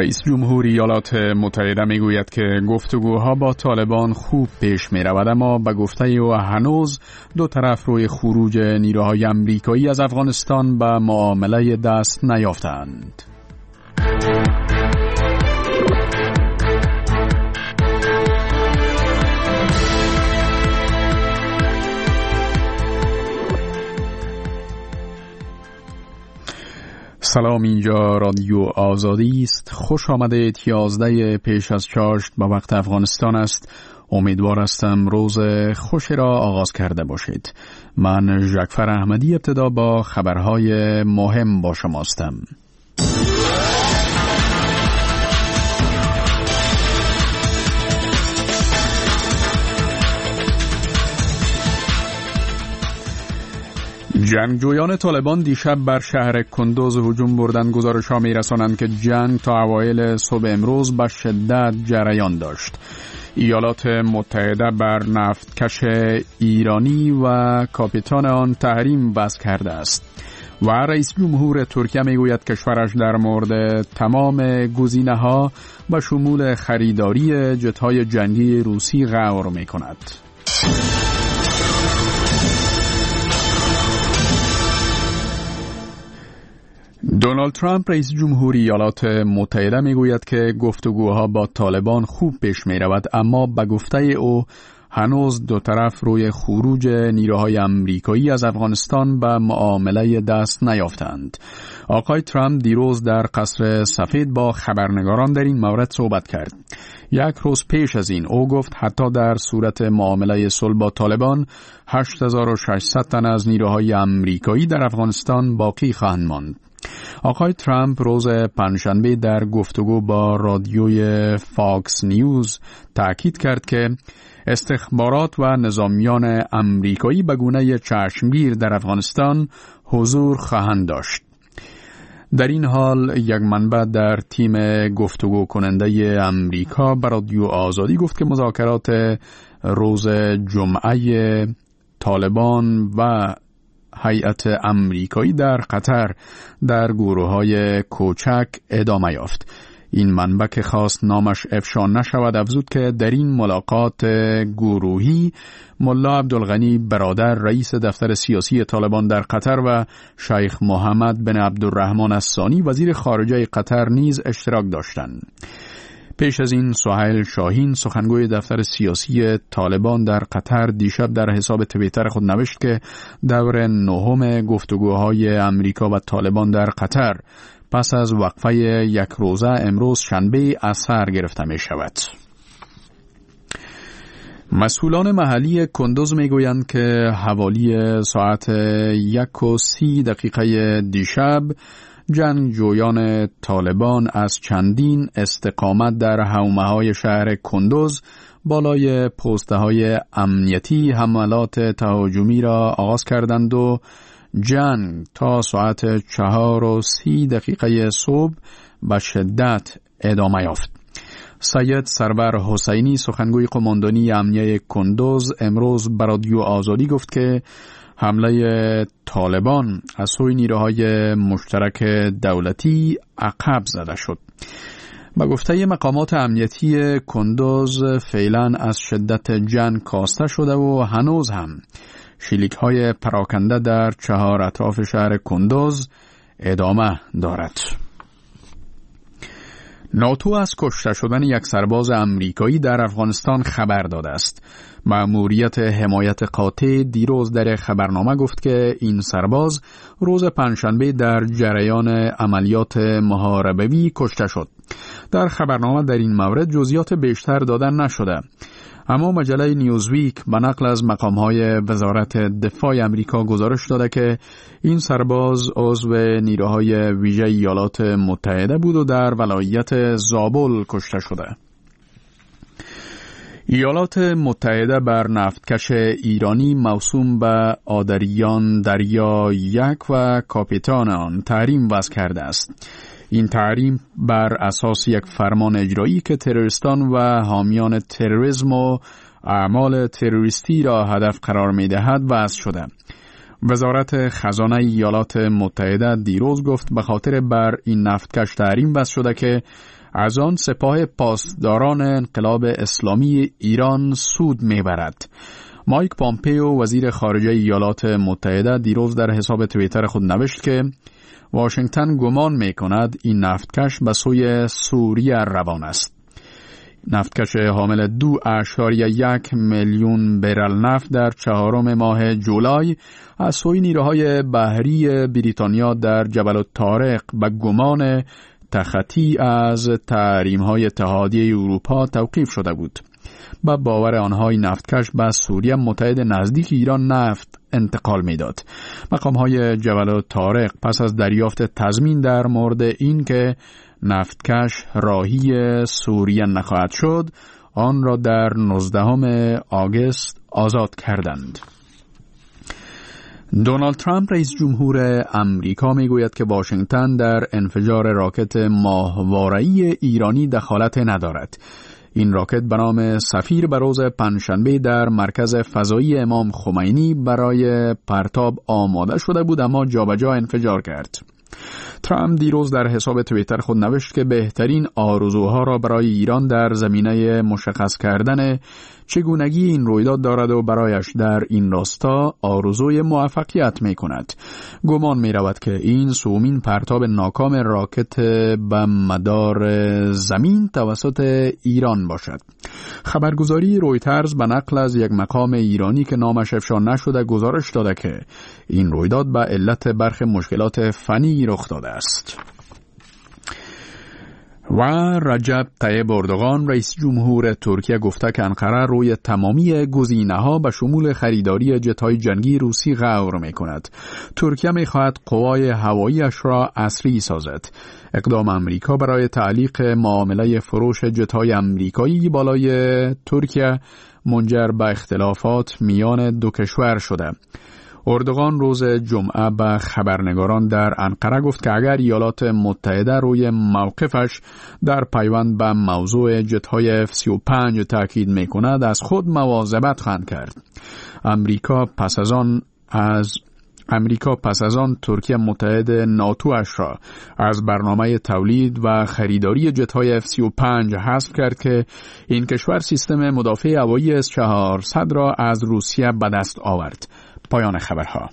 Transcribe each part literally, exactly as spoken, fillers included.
رئیس جمهور ایالات متحده میگوید که گفتگوها با طالبان خوب پیش می رود، اما به گفته او هنوز دو طرف روی خروج نیروهای امریکایی از افغانستان به معامله دست نیافتند. سلام، اینجا رادیو آزادی است. خوش آمده. یازده پیش از چاشت به وقت افغانستان است. امیدوار هستم روز خوش را آغاز کرده باشید. من ژکفر احمدی ابتدا با خبرهای مهم با شما هستم. جنگجویان طالبان دیشب بر شهر کندوز هجوم بردند. گزارش‌ها می‌رسانند که جنگ تا اوایل صبح امروز به شدت جریان داشت. ایالات متحده بر نفتکش ایرانی و کاپیتان آن تحریم وضع کرده است و رئیس جمهور ترکیه میگوید کشورش در مورد تمام گزینه‌ها به شمول خریداری جت‌های جنگی روسی غور می‌کند. دونالد ترامپ رئیس جمهور ایالات متحده میگوید که گفتگوها با طالبان خوب پیش می رود، اما به گفته او هنوز دو طرف روی خروج نیروهای امریکایی از افغانستان به معامله دست نیافتند. آقای ترامپ دیروز در قصر سفید با خبرنگاران در این مورد صحبت کرد. یک روز پیش از این او گفت حتی در صورت معامله صلح با طالبان هشت هزار و ششصد تن از نیروهای امریکایی در افغانستان باقی خواهند ماند. آقای ترامپ روز پنجشنبه در گفتگو با رادیوی فاکس نیوز تأکید کرد که استخبارات و نظامیان امریکایی به گونه چشمگیر در افغانستان حضور خواهند داشت. در این حال یک منبع در تیم گفتگو کننده امریکا به رادیو آزادی گفت که مذاکرات روز جمعه طالبان و هیئت امریکایی در قطر در گروه‌های کوچک ادامه یافت. این منبع که خواست نامش افشا نشود افزود که در این ملاقات گروهی ملا عبدالغنی برادر رئیس دفتر سیاسی طالبان در قطر و شیخ محمد بن عبدالرحمن الثانی وزیر خارجه قطر نیز اشتراک داشتند. پیش از این سهیل شاهین سخنگوی دفتر سیاسی طالبان در قطر دیشب در حساب توییتر خود نوشت که دور نهم گفتگوهای امریکا و طالبان در قطر پس از وقفه یک روزه امروز شنبه اثر گرفته می شود. مسئولان محلی کندوز می گویند که حوالی ساعت یک و سی دقیقه دیشب جنگجویان طالبان از چندین استقامت در حومه‌های شهر کندوز بالای پست‌های امنیتی حملات تهاجمی را آغاز کردند و جنگ تا ساعت چهار و سی دقیقه صبح به شدت ادامه یافت. سید سرور حسینی سخنگوی قماندانی امنیه کندوز امروز به رادیو آزادی گفت که حمله طالبان از سوی نیروهای مشترک دولتی عقب زده شد. به گفته مقامات امنیتی کندوز فعلا از شدت جنگ کاسته شده و هنوز هم شلیک‌های پراکنده در چهار اطراف شهر کندوز ادامه دارد. ناتو از کشته شدن یک سرباز امریکایی در افغانستان خبر داده است. مأموریت حمایت قاطع دیروز در خبرنامه گفت که این سرباز روز پنجشنبه در جریان عملیات محاربه‌ای کشته شد. در خبرنامه در این مورد جزئیات بیشتر دادن نشده، اما مجله نیوزویک به نقل از مقام‌های وزارت دفاع امریکا گزارش داده که این سرباز عضو نیروهای ویژه ایالات متحده بود و در ولایت زابل کشته شده. ایالات متحده بر نفتکش ایرانی موسوم به آدریان دریا یک و کاپیتان آن تحریم وضع کرده است. این تحریم بر اساس یک فرمان اجرایی که تروریستان و حامیان تروریسم و اعمال تروریستی را هدف قرار می‌دهد وضع شده. وزارت خزانه ایالات متحده دیروز گفت به خاطر بر این نفتکش تحریم وضع شده که از آن سپاه پاسداران انقلاب اسلامی ایران سود میبرد. مایک پامپیو وزیر خارجه ایالات متحده دیروز در حساب توییتر خود نوشت که واشنگتن گمان میکند این نفتکش به سوی سوریه روان است. نفتکش حامل دو اعشاریه یک میلیون برل نفت در چهارم ماه جولای از سوی نیروهای بحری بریتانیا در جبل الطارق به گمان تخطی از تحریم‌های اتحادیه اروپا توقیف شده بود. با باور آنها این نفتکش به سوریه متحد نزدیک ایران نفت انتقال میداد. مقام‌های جبل الطارق پس از دریافت تضمین در مورد این که نفتکش راهی سوریه نخواهد شد، آن را در نوزدهم آگوست آزاد کردند. دونالد ترامپ رئیس جمهور امریکا میگوید که واشنگتن در انفجار راکت ماهواره‌ای ایرانی دخالت ندارد. این راکت به نام سفیر به روز پنجشنبه در مرکز فضایی امام خمینی برای پرتاب آماده شده بود، اما جابجا انفجار کرد. ترامپ دیروز در حساب توییتر خود نوشت که بهترین آرزوها را برای ایران در زمینه مشخص کردن چگونگی این رویداد دارد و برایش در این راستا آرزوی موفقیت می کند. گمان می رود که این سومین پرتاب ناکام راکت به مدار زمین توسط ایران باشد. خبرگزاری رویترز به نقل از یک مقام ایرانی که نامش افشا نشده گزارش داده که این رویداد به علت برخی مشکلات فنی رخ داده است. و رجب طیب اردوغان رئیس جمهور ترکیه گفته که انقره روی تمامی گزینه‌ها به شمول خریداری جت‌های جنگی روسی غور می‌کند. ترکیه می‌خواهد قوای هوایی‌اش را عصری سازد. اقدام امریکا برای تعلیق معامله فروش جت‌های آمریکایی بالای ترکیه منجر به اختلافات میان دو کشور شده. اردوغان روز جمعه به خبرنگاران در انقره گفت که اگر ایالات متحده روی موقفش در پیوند به موضوع جت‌های اف سی و پنج تاکید می‌کند، از خود مواظبت خواهد کرد. امریکا پس از آن از امریکا پس از آن ترکیه متحد ناتوش را از برنامه تولید و خریداری جت‌های اف سی و پنج حذف کرد که این کشور سیستم مدافع هوایی اس چهارصد را از روسیه به دست آورد. پایان خبرها.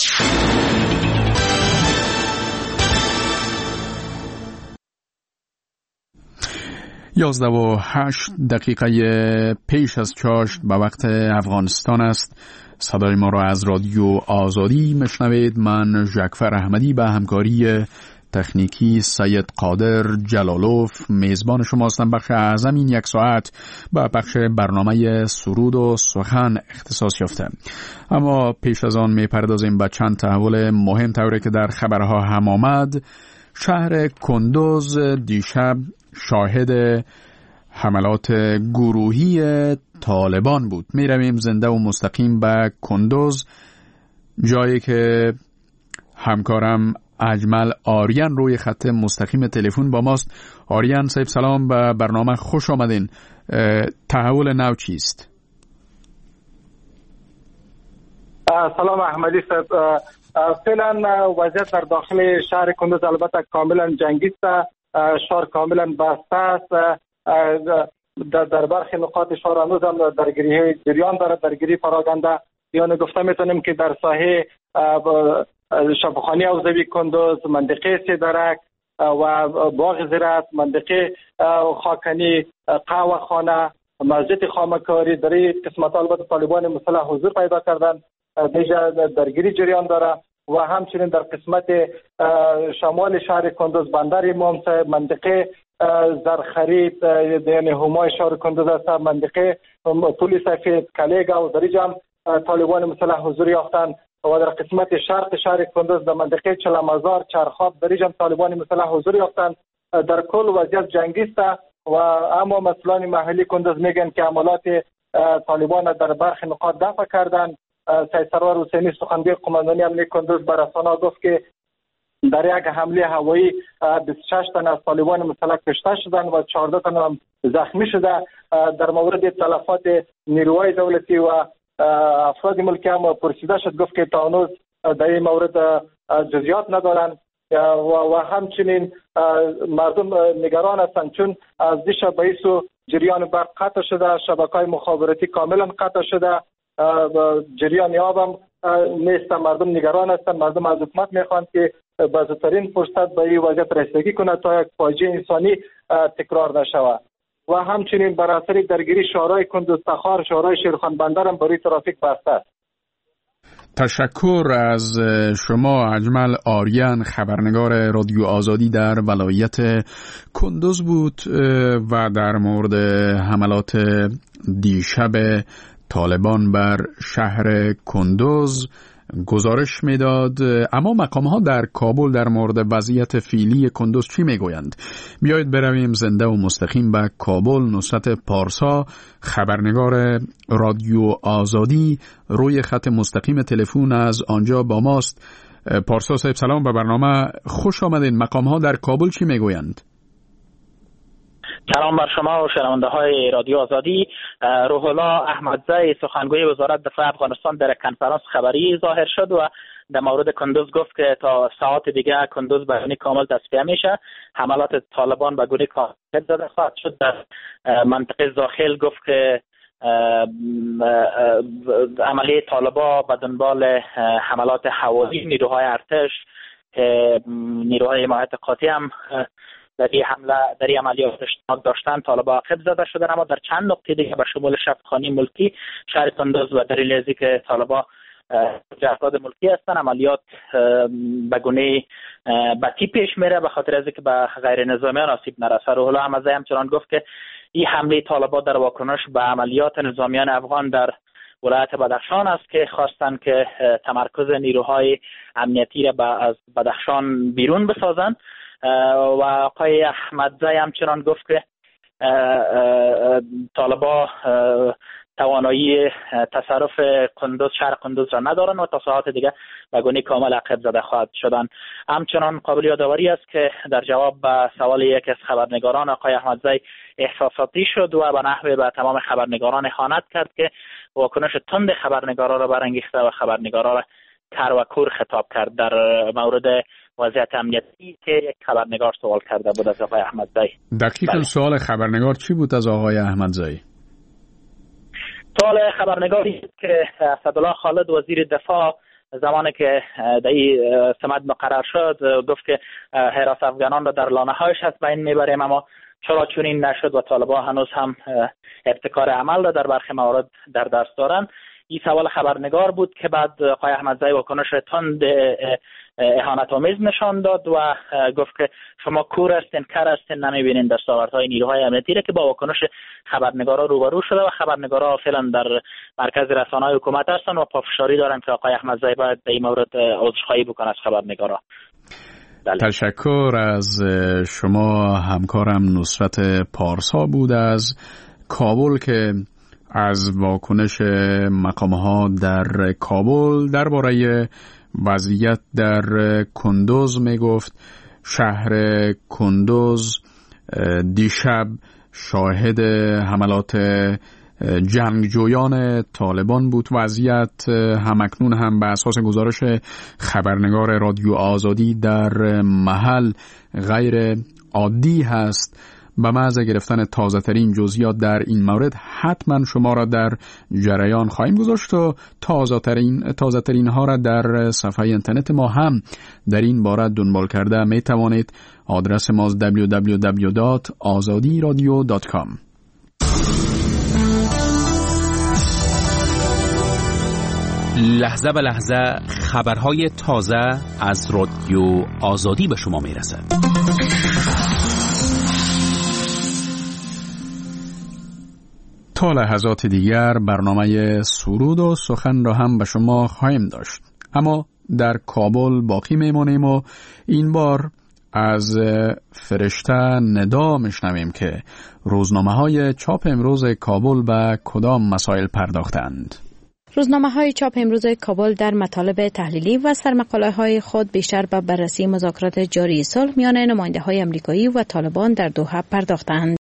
یازده و هشت دقیقه پیش از چاشت به وقت افغانستان است. صدای ما را از رادیو آزادی مشنوید. من ژکفر احمدی به همکاری تکنیکی سید قادر جلالوف میزبان شما هستم. بخش اعظم این یک ساعت با بخش برنامه سرود و سخن اختصاص یافته. اما پیش از آن میپردازیم به چند تحول مهم طوری که در خبرها هم آمد. شهر کندوز دیشب شاهد حملات گروهی طالبان بود. می رویم زنده و مستقیم به کندوز، جایی که همکارم اجمل آریان روی خط مستقیم تلفن با ماست. آریان صاحب سلام، به برنامه خوش آمدین. تحول نو چیست؟ سلام احمدی صاحب. فعلا وضعیت در داخل شهر کندوز البته کاملا جنگی است. شهر کاملا بسته است. در برخی نقاط شهر هنوز هم درگیری جریان دارد، درگیری پراگنده. یعنی گفته میتونیم که در ساحه شفاخانه حوزوی کندوز، منطقه سیدرک و باغ زراعت، منطقه خاکنی، قهوه خانه، مسجد خامکاری، در این قسمت البته طالبان مسلح حضور پیدا کردن. دیجا درگیری جریان داره و همچنین در قسمت شمال شهر کندوز بندر امام صاحب، منطقه زرخرید یعنی همای شهر کندوز است، منطقه پل سفید، کلیگا و در اینجا طالبان مسلح حضور یافتند. و در قسمت شرق شهر کندوز در منطقه چلمزار، چرخاب در اینجا طالبان مسلح حضور یافتند. در کل وضعیت جنگی است و اما مسئولان محلی کندوز میگن که عملات طالبان در برخی نقاط دفع کردن. سید سرور حسینی سخنگوی قماندانی امنیت کندوز به رسانه‌ها گفت که در یک حمله هوایی بیست و شش تن از طالبان مسلح کشته شدند و چهارده تن هم زخمی شده. در مورد تلفات نیروهای دولتی و افراد ملکی هم پرسیده شد، گفت که تا هنوز در این مورد جزئیات ندارند. و همچنین مردم نگران هستند چون از دیشب باعث جریان برق قطع شده، شبکه‌های مخابراتی کاملا قطع شده، جریان آب هم نیست. مردم نگران هستند. مردم از حکومت میخوان که به زودترین فرصت به این وضعیت رسیدگی کنه تا یک فاجعه انسانی تکرار نشود. و همچنین بر اثر درگیری شهرهای کندوز تخار، شهرهای شیرخان بندر هم برای ترافیک بسته است. تشکر از شما اجمل آریان، خبرنگار رادیو آزادی در ولایت کندوز بود و در مورد حملات دیشب طالبان بر شهر کندوز گزارش میداد. اما مقام‌ها در کابل در مورد وضعیت فعلی کندوز چی میگویند؟ بیایید برویم زنده و مستقیم به کابل. نصرت پارسا، خبرنگار رادیو آزادی، روی خط مستقیم تلفن از آنجا با ماست. پارسا صاحب سلام، به برنامه خوش آمدین. مقام‌ها در کابل چی میگویند؟ سلام بر شما و شنونده های رادیو آزادی. روح الله احمدزی، سخنگوی وزارت دفاع افغانستان، در کنفرانس خبری ظاهر شد و در مورد کندوز گفت که تا ساعت دیگه کندوز به گونه کامل تصفیه میشه. حملات طالبان به گونه کامل زده خواهد شد. در منطقه زاخل گفت که عملیه طالبان به دنبال حملات هوایی نیروهای ارتش، نیروهای حمایت قاطع هم در این حمله در این عملیات اشتراک داشتن، طالبان عقب زده شدن. اما در چند نقطه دیگه به شمول شفاخانی ملکی، شهر کندوز و دلیل ازی که طالبان افراد ملکی هستن، عملیات به گونه بطی پیش میره به خاطر ازی که به غیر نظامیان آسیب نرسه. روح الله احمدزی همچنان گفت که این حمله طالبان در واکنش به عملیات نظامیان افغان در ولایت بدخشان است که خواستند که تمرکز نیروهای امنیتی را از بدخشان بیرون بسازند. و آقای احمدزی همچنان گفت که طالبان توانایی تصرف کندوز، شهر کندوز را ندارند و تا ساعت دیگه به گونه کامل عقب زده خواهد شدن. همچنان قابل یادآوری است که در جواب به سوال یک از خبرنگاران، آقای احمدزی احساساتی شد و به نحوی به تمام خبرنگاران اهانت کرد که واکنش تند خبرنگارا را برانگیخته و خبرنگارا را کر و کور خطاب کرد. در مورد وضعیت امنیتی که یک خبرنگار سوال کرده بود از آقای احمدزی. دقیقاً بله. سوال خبرنگار چی بود از آقای احمدزی؟ سوال خبرنگاری که اسدالله خالد وزیر دفاع زمانی که در این سمت مقرر شد گفت که حراس افغانان را در لانه‌هایش از بین میبریم، اما چرا چنین نشد و طالبان هنوز هم ابتکار عمل را در برخی موارد در دست دارند. این سوال خبرنگار بود که بعد آقای احمدزی واکنش تند اهانت آمیز نشان داد و گفت که شما کور هستین، کر هستین، نمیبینین دستاوردهای نیروهای امنیتی را که با واکنش خبرنگارا روبرو شده و خبرنگارا فعلا در مرکز رسانه‌های حکومت هستن و پافشاری دارن که آقای احمدزی باید در این مورد عذرخواهی بکنه از خبرنگارا. تشکر از شما. همکارم نصرت پارسا بود از کابل که از واکنش مقام‌ها در کابل درباره وضعیت در کندوز می گفت. شهر کندوز دیشب شاهد حملات جنگجویان طالبان بود. وضعیت همکنون هم به اساس گزارش خبرنگار رادیو آزادی در محل غیر عادی هست. به محض گرفتن تازه ترین جزئیات در این مورد حتما شما را در جریان خواهیم گذاشت و تازه ترین تازه ترین ها را در صفحه اینترنت ما هم در این باره دنبال کرده می توانید. آدرس ما دبلیو دبلیو دبلیو دات آزادی رادیو دات کام. لحظه به لحظه خبرهای تازه از رادیو آزادی به شما می رسد. تا لحظات دیگر برنامه سرود و سخن را هم به شما خواهیم داشت، اما در کابل باقی میمانیم و این بار از فرشته ندا میشنویم که روزنامه های چاپ امروز کابل به کدام مسائل پرداختند. روزنامه های چاپ امروز کابل در مطالب تحلیلی و سرمقاله های خود بیشتر به بررسی مذاکرات جاری صلح میان نماینده های امریکایی و طالبان در دوحه پرداختند.